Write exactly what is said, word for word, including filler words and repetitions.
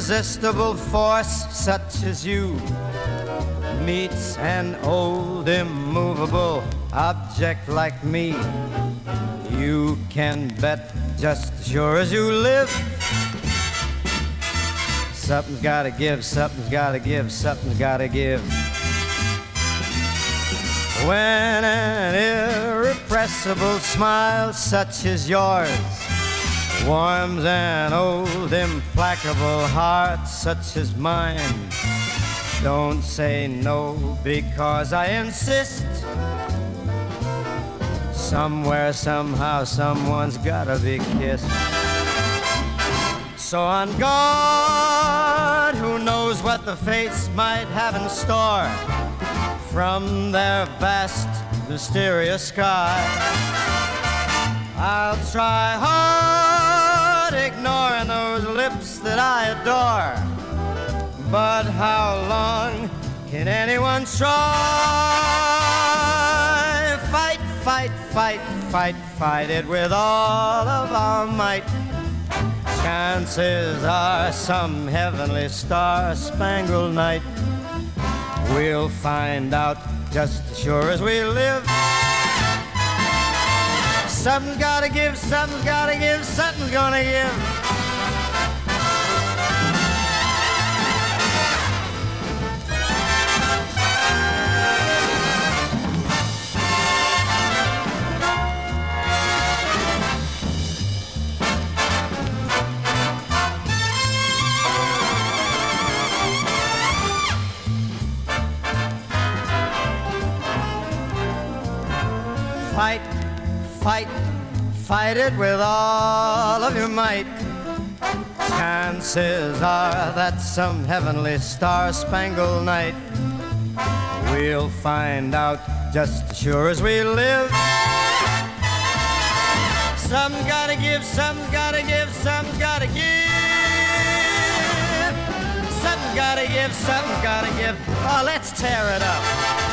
irresistible force such as you meets an old immovable object like me, you can bet just as sure as you live, something's gotta give, something's gotta give, something's gotta give. When an irrepressible smile such as yours warms an old implacable heart such as mine, don't say no because I insist. Somewhere, somehow, someone's gotta be kissed. So on God, who knows what the fates might have in store from their vast, mysterious sky, I'll try hard ignoring those lips that I adore. But how long can anyone try? Fight, fight, fight, fight, fight it with all of our might. Chances are some heavenly star-spangled night we'll find out just as sure as we live. Something's gotta give, something's gotta give, something's gonna give. Fight, fight, fight it with all of your might. Chances are that some heavenly star-spangled night we'll find out just as sure as we live. Something's gotta give, something's gotta give, something's gotta give. Something's gotta give, something's gotta give. Oh, let's tear it up.